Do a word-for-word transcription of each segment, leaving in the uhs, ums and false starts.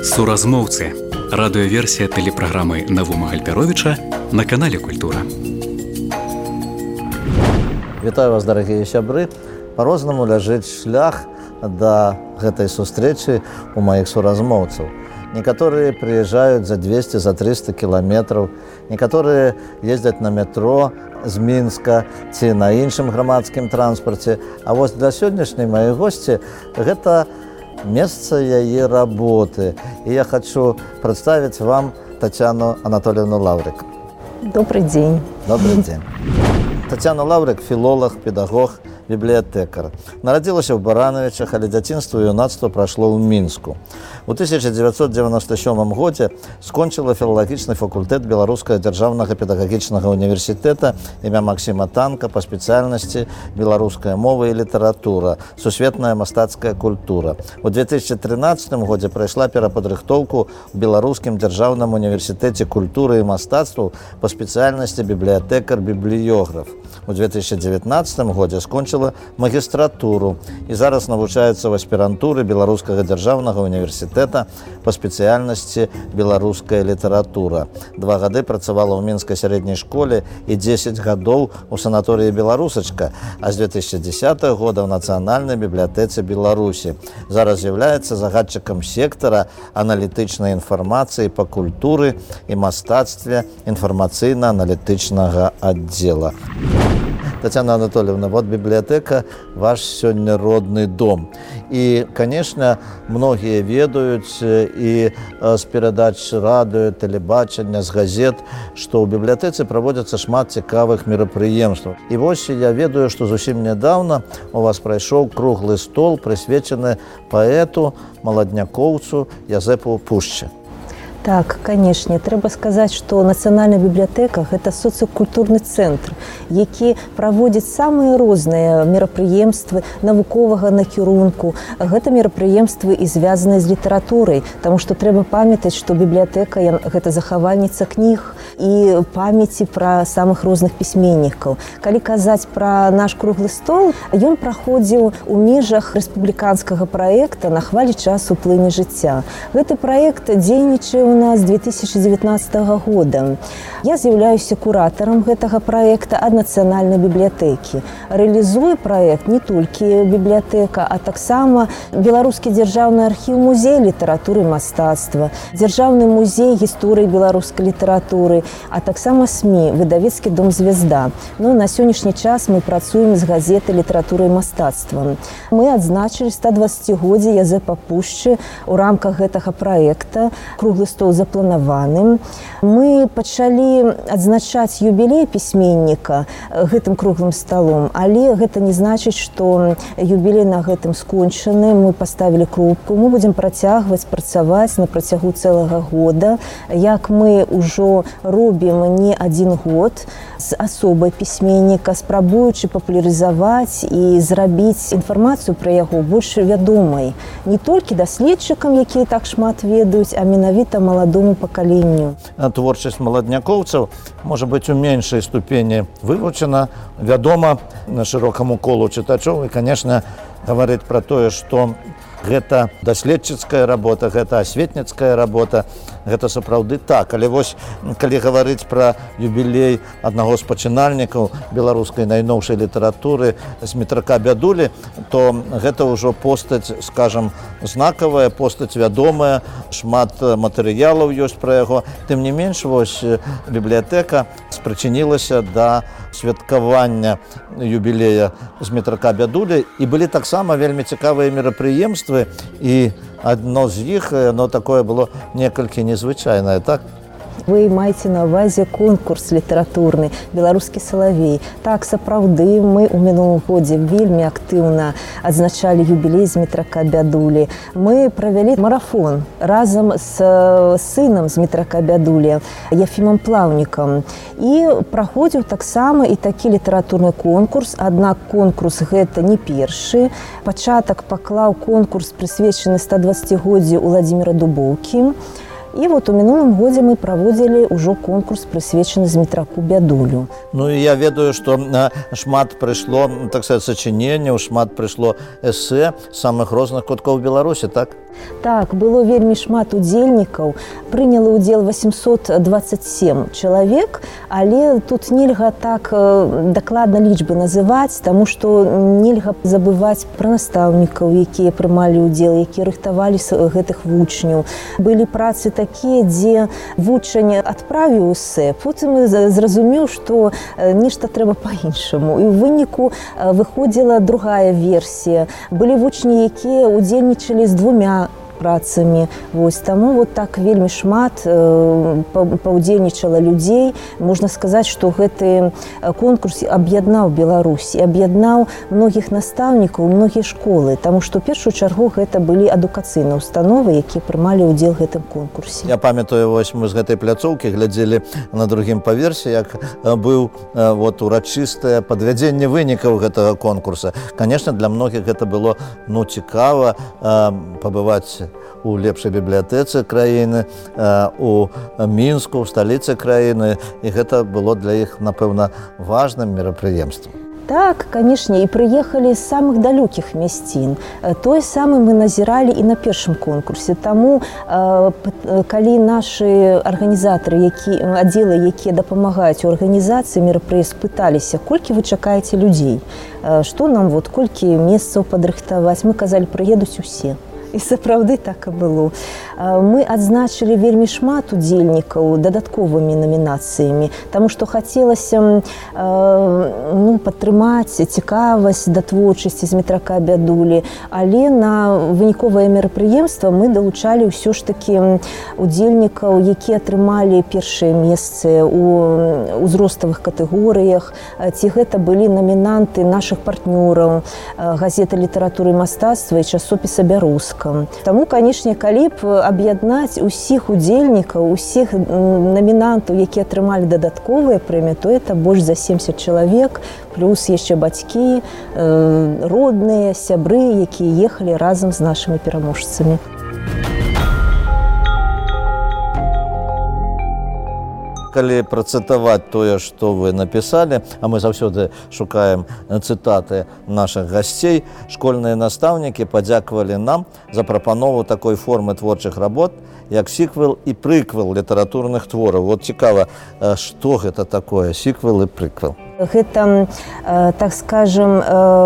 Суразмоўцы. Радыёверсія тэлепраграмы Навума Гальперовіча на канале Культура. Вітаю вас, дарагія сябры. Па-рознаму ляжыць шлях да гэтай сустрэчы у маіх суразмоўцаў. Некаторыя прыязджаюць за двесце, за трыста кіламетраў, некаторыя ездзяць на метро з Мінска ці на іншым грамадскім транспарце. А вось для сённяшняй маёй госці гэта месца яе работы. І я хочу прадставіць вам Татьяну Анатольевну Лаўрык. Добрый день. Добрый день. Татьяна Лаўрык – філолог, педагог, бібліятэкар. Нарадзілася ў Баранавічах, але дзяцінства і юнацтва прайшло ў Мінску. У тысяча дзевяцьсот дзевяноста сёмым годзе скончыла філалагічны факультэт Беларускага дзяржаўнага педагагічнага універсітэта імя Максіма Танка па спецыяльнасці беларуская мова і літаратура, сусветная мастацкая культура. У две тысячи трынаццатым годзе прайшла перападрыхтоўку ў Беларускім дзяржаўным універсітэце культуры і мастацтваў па спецыяльнасці бібліятэкар-бібліёграф. У две тысячи девятнадцатым годзе скончыла магістратуру і зараз навучаецца ў аспірантуры Беларускага дзяржаўнага універсітэта па спецыяльнасці беларуская літаратура. Два гады працавала ў мінскай сярэдняй школе і дзесяць гадоў у санаторыі «Беларусачка», а з две тысячи десятого года ў Нацыянальнай бібліятэцы Беларусі. Зараз з'яўляецца загадчыкам сектара аналітычнай інфармацыі па культуры і мастацтве інфармацыйна-аналітычнага аддзела. Татьяна Анатольевна, вот библиотека – ваш сёння родны дом. И, конечно, многие ведаюць и з перадач радыё, тэлебачання, з газет, што ў бібліятэцы праводзяцца шмат цікавых мерапрыемстваў. І вось я ведаю, што зусім нядаўна у вас прайшоў круглы стол, прысвечаны паэту, маладнякоўцу Язэпу Пушчы. Так, канешне, трэба сказаць, што Нацыянальная бібліятэка – гэта соцыякультурны цэнтр, які праводзіць самыя розныя мерапрыемствы навуковага накірунку. Гэта мерапрыемствы і звязаныя з літаратурай, таму што трэба памятаць, што бібліятэка – гэта захавальніца кніг і памяці пра самых розных пісьменнікаў. Калі казаць пра наш круглы стол, ён праходзіў у межах рэспубліканскага праекта «На хвалі часу плыне жыцця». Гэты праект дзейнічае у нас две тысячи девятнадцатого года. Я з'яўляюся куратарам гэтага праекта ад Нацыянальнай бібліятэкі. Рэалізуе праект не толькі бібліятэка, а таксама Беларускі дзяржаўны архіў-музей літаратуры і мастацтва, Дзяржаўны музей гісторыі беларускай літаратуры, а таксама СМІ, выдавецкі дом «Звезда». Ну, на сённяшні час мы працуем з газетай літаратуры і мастацтва. Мы адзначылі стадваццацігоддзе Язэпа Пушчы ў рамках гэтага праекта. Круглы стол запланаваным. Мы пачалі адзначаць юбілей пісьменніка гэтым круглым сталом, але гэта не значыць, што юбілей на гэтым скончаны. Мы паставілі кропку. Мы будзем працягваць працаваць на працягу цэлага года, як мы ўжо робім не адзін год з асобай пісьменніка, спрабуючы папулярызаваць і зрабіць інфармацыю пра яго больш вядомай не толькі даследчыкам, якія так шмат ведаюць, а менавіта маладому пакаленню. Творчасць маладнякоўцаў можа быць у меншай ступені вывучана, вядома шырокаму колу чытачоў і, конечно, гаварыць пра тое, што гэта даследчыцкая работа, гэта асветніцкая работа, гэта сапраўды так. Але вось, калі гаварыць пра юбілей аднаго з пачынальнікаў беларускай найноўшай літаратуры Змітрака Бядулі, то гэта ўжо постаць, скажам, знакавая, постаць вядомая, шмат матэрыялаў ёсць пра яго. Тым не менш, вось бібліятэка спрычынілася да святкавання юбілея Змітрака Бядулі, і былі таксама вельмі цікавыя мерапрыемствы, і адно з іх, оно такое было некалькі незвычайнае, так? Вы маеце на ўвазе конкурс літаратурны «Беларускі салавей». Так, сапраўды, мы ў мінулым годзе вельмі актыўна адзначалі юбілей Змітрака Бядулі. Мы правялі марафон разам з сынам Змітрака Бядулі, Ефімам Плаўнікам. І праходзіў таксама і такі літаратурны конкурс, аднак конкурс гэта не першы. Пачатак паклаў конкурс, прысвечаны стадваццацігоддзю Уладзіміра Дубоўкі. І вот у мінулым годзе мы праводзілі ўжо конкурс, прысвечаны Змітраку Бядулю. Ну і я ведаю, што шмат прыйшло, так сказать, сачыненняў, шмат прыйшло эсэ самых розных куткоў Беларусі, так? Так, было вельмі шмат удзельнікаў, прыняла ўдзел восемьсот двадцать семь чалавек, але тут нельга так дакладна лічбы называць, таму што нельга забываць пра настаўнікаў, якія прымалі ўдзел, якія рыхтавалі гэтых вучняў. Былі працы такія, дзе вучань адправіў эсэ, потым зразумеў, што нешта трэба па-іншаму. І ў выніку выходзіла другая версія. Былі вучні, якія ўдзельнічалі з двумя працамі. Вось, таму вот так вельмі шмат э, паўдзельнічала людзей. Можна сказаць, што гэты конкурс аб'яднаў Беларусь, аб'яднаў многіх настаўнікаў, многія школы, таму што ў першую чаргу гэта былі адукацыйныя установы, якія прымалі ўдзел у гэтым конкурсе. Я памятаю, вось мы з гэтай пляцоўкі глядзелі на другім паверсе, як быў вот урачыстае падвядзенне вынікаў гэтага конкурса. Канешне, для многіх гэта было ну цікава э, пабываць у лепшай бібліятэцы краіны, у Мінску, у сталіцы краіны, і гэта было для іх, напэўна, важным мерапрыемствам. Так, канешне, і прыехалі з самых далёкіх мясцін. Тое самае мы назіралі і на першым конкурсе. Таму, калі нашы арганізатары, аддзелы, якія дапамагаюць у арганізацыі мерапрыемств, пыталіся, колькі вы чакаеце людзей, што нам, вот, колькі месцаў падрыхтаваць, мы казалі, прыедуць усе. І сапраўды так і было. Мы адзначылі вельмі шмат удзельнікаў дадатковымі намінацыямі, таму што хацелася ну, падтрымаць цікавасць да творчасці Змітрака Бядулі, але на выніковае мерапрыемства мы далучалі ўсё ж такі удзельнікаў, якія атрымалі першыя месцы ў узроставых катэгорыях, ці гэта былі намінанты нашых партнёраў, газеты літаратуры і мастацтва і часопіса «Бярозка». Таму, канешне, калі б аб'яднаць усіх удзельнікаў, усіх намінантаў, якія атрымалі дадатковыя прэміі, то это больш за семьдесят чалавек, плюс яшчэ бацькі, родныя, сябры, якія ехалі разам з нашымі пераможцамі. Калі працытаваць тое, што вы напісалі, а мы заўсёды шукаем цытаты нашых гасцей, школьныя настаўнікі падзякавалі нам за прапанову такой формы творчых работ, як сіквел і прыквел літаратурных твораў. Вот цікава, што гэта такое, сіквел і прыквел? Гэта, так скажем,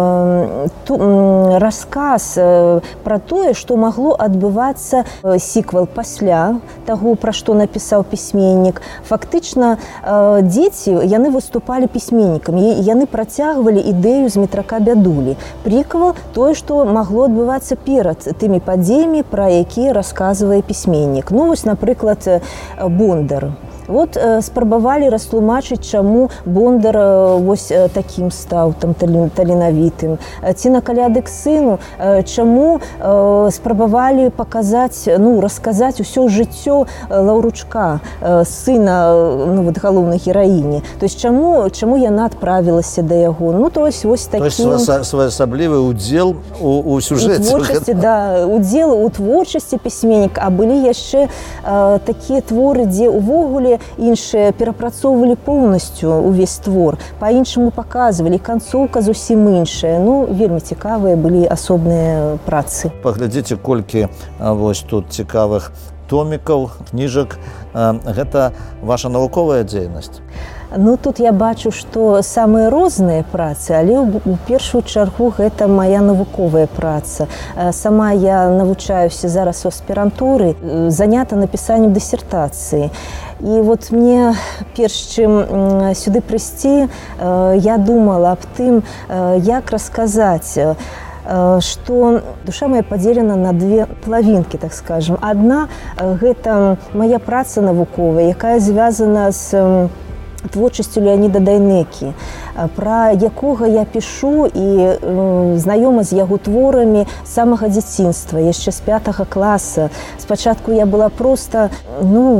расказ пра тое, што магло адбывацца сіквел пасля таго, пра што напісаў пісьменнік. Фактычна, дзеці, яны выступалі пісьменнікамі, яны працягвалі ідэю Змітрака Бядулі. Прыквел – тое, што магло адбывацца перад тымі падзеямі, пра якія расказвае пісьменнік. Ну, вось, напрыклад, Бондар. Вот э, спрабавалі растлумачыць, чаму Бондар э, вось э, такім стаў, там, таленавітым. Ці на каляды к сыну, э, чаму э, спрабавалі паказаць, ну, расказаць усё жыццё Лаўручка, э, сына, ну, вот, галоўнай гераіні. То есть, чаму, чаму яна адправілася да яго? Ну, то есть, вось такім... То есть, своеасаблівы ўдзел у, у сюжэце. У творчасці, да, удзел у творчасці пісьменніка, а былі яшчэ э, такія творы, дзе увогуле іншыя перапрацоўвалі поўнасцю увесь твор, па-іншаму паказвалі, канцоўка зусім іншая. Ну, вельмі цікавыя былі асобныя працы. Паглядзіце, колькі вось тут цікавых томікаў, кніжак. Гэта ваша навуковая дзейнасць? Ну, тут я бачу, што самыя розныя працы, але ў першую чаргу гэта мая навуковая праца. Сама я навучаюся зараз у аспірантуры, занята напісаннем дысертацыі. І вот мне, перш чым сюды прыйсці, я думала аб тым, як расказаць, што душа моя падзелена на две палавінкі, так скажем. Адна – гэта мая праца навуковая, якая звязана з творчасцю Леаніда Дайнекі, пра якога я пішу і знаёма з яго творамі з самага дзяцінства, яшчэ з пятага класа. Спачатку я была проста, ну,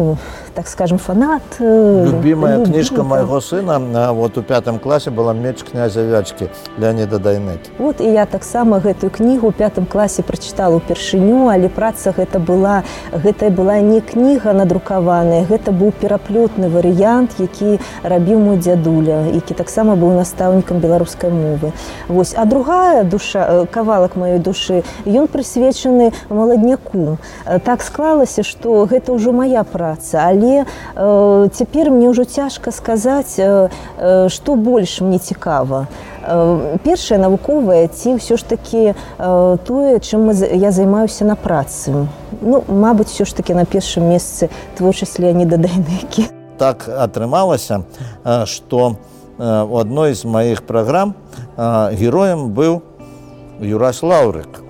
так скажем, фанат. Любимая любим, книжка да. моего сына вот у пятом классе была «Меч князя Вячки» Леонида Дайнекі. Вот і я таксама гэтую кнігу у пятым класе прачытала ўпершыню, але праца гэта была, гэта была не кніга надрукаваная, гэта быў пераплётны варыянт, які рабіў мой дзядуля, які таксама быў настаўнікам беларускай мовы. Вось. А другая душа, кавалак маёй душы, ён прысвечаны маладняку. Так склалася, што гэта ўжо моя праца, але э, цяпер мне ўжо цяжка сказаць, э, э, што больш мне цікава. Э, першае навуковае ці ўсё ж такі э, тое, чым мы, я займаюся на працы. Ну, мабыць, ўсё ж такі на першым месцы творчасць Леоніда Дайнекі. Так атрымалася, што у адной з маіх праграм героем быў Юрась Лаўрык.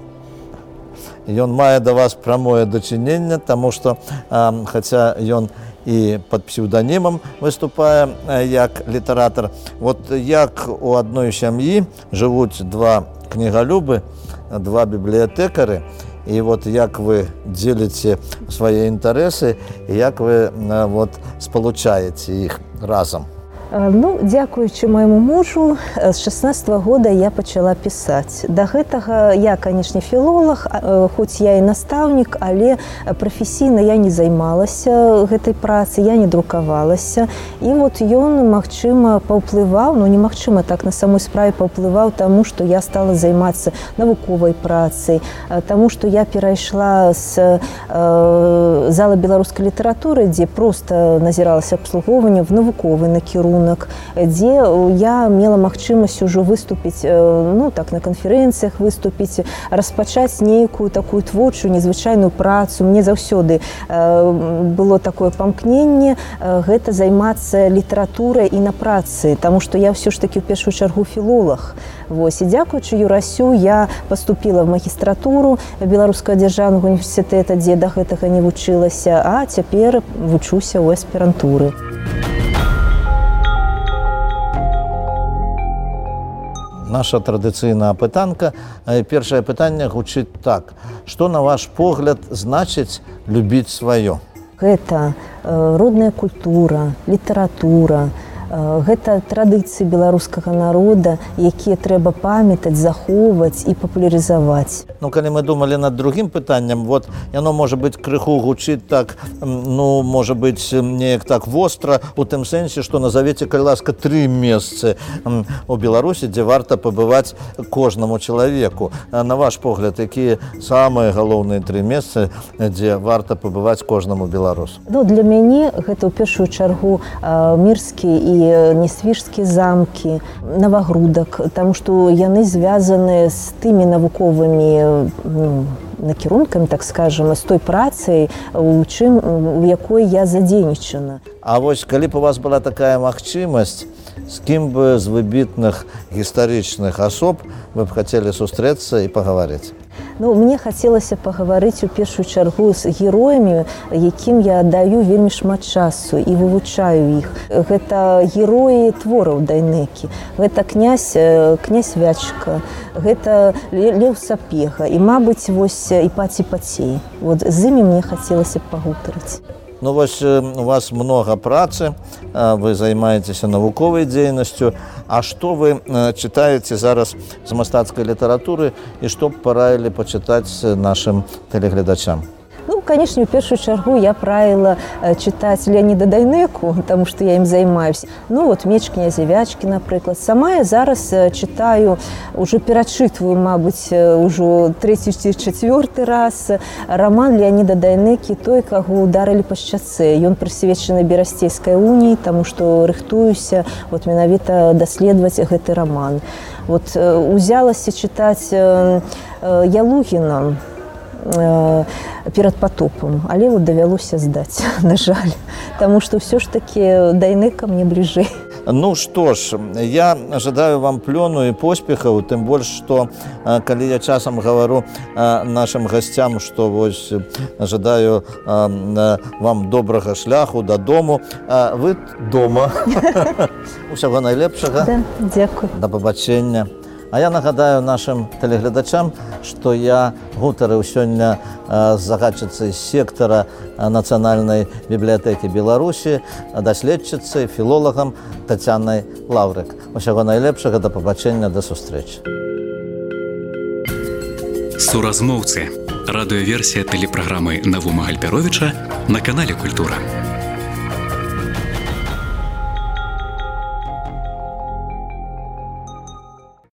Ён мае да вас прамое дачыненне, таму што, хаця ён і пад псеўданімам выступае як літаратар, вот як у адной сям'і жывуць два кнігалюбы, два бібліятэкары, і вот як вы дзеліце свае інтарэсы, і як вы вот спалучаеце іх разам. Ну, дзякуючы майму мужу, з шаснаццатага года я пачала пісаць. Да гэтага я, канешне, філолог, хоць я і настаўнік, але прафесійна я не займалася гэтай працай, я не друкавалася. І вот ён, магчыма, паўплываў, ну, немагчыма, так на самой справе паўплываў таму, што я стала займацца навуковай працай, таму, што я перайшла з э, зала беларускай літаратуры, дзе проста назіралася абслугоўванне, в навуковы накірунак, дзе я мела магчымасць ужо выступіць, ну, так, на канферэнцыях выступіць, распачаць нейкую такую творчую, незвычайную працу. Мне заўсёды было такое памкненне гэта займацца літаратурай і на працы, таму што я ўсё ж такі ў першую чаргу філолог. Вось. І дзякуючы Юрасю я паступіла в магістратуру Беларускага дзяржаўнага універсітэта, дзе да гэтага не вучылася, а цяпер вучуся ў аспірантуры. Наша традыцыйная апытанка. Першае пытанне гучыць так. Што, на ваш погляд, значыць любіць сваё? Гэта э, родная культура, літаратура, э, гэта традыцыі беларускага народа, якія трэба памятаць, захоўваць і папулярызаваць. Ну, калі мы думалі над другім пытаннем, вот яно можа быць крыху гучыць так, ну, можа быць неяк так востра, у тым сэнсе, што назавеце, калі ласка, тры месцы у Беларусі, дзе варта пабываць кожнаму чалавеку. На ваш погляд, якія самыя галоўныя тры месцы, дзе варта пабываць кожнаму беларусу? Ну, для мяне гэта ў першую чаргу э, мірскі і несвіжскі замкі, Навагрудак, таму што яны звязаны з тымі навуковымі ну, накірункамі, так скажем, з той працай, у чым, у якой я задзейнічана. А вось калі б у вас была такая магчымасць, з кім бы з выбітных гістарычных асоб вы б хацелі сустрэцца і пагаварыць? Ну, мне хацелася пагаварыць у першую чаргу з героямі, якім я аддаю вельмі шмат часу і вывучаю іх. Гэта героі твораў Дайнекі, гэта князь, князь Вячка, гэта Леў Сапега і, мабыць, вось Іпаці Пацей. Вот з імі мне хацелася пагутарыць. Ну, вось у вас много працы, вы займаецеся навуковай дзейнасцю. А што вы чытаеце зараз з мастацкай літаратуры і што б параілі пачытаць нашым тэлегледачам? Ну, конечно, в першую чаргу я правила читать Леонида Дайнеку, потому что я им займаюсь. Ну, вот «Меч князя Вячки», например. Сама я зараз читаю, уже перечитываю, мабуть, уже третий-четвертый раз роман Леонида Дайнекі «Той, кого ударили по шчаце». Ён прысвечаны Берасцейскай уніі, тому что рыхтуюся вот менавіта даследаваць гэты роман. Вот узялася читать Ялугіна перад потопом, але вот давялося здаць, на жаль, таму што ўсё ж такі Дайнека мне бліжэй. Ну што ж, я жадаю вам плёну і поспехаў, тым больш, што калі я часам гавару нашым гасцям, што вось жадаю вам добрага шляху дадому, вы дома. Усяго найлепшага. Да, дзякуй. Да пабачэння. А я нагадаю нашим тэлегледачам, што я гутарыў сёння з загадчыцай сектара Нацыянальнай бібліятэкі Беларусі, даследчыцай, філолагам Тацянай Лаўрык. Усяго найлепшага, да пабачэння, да сустрэчы. Суразмоўцы. Радыёверсія тэлепраграмы Навума Гальперовіча на канале Культура.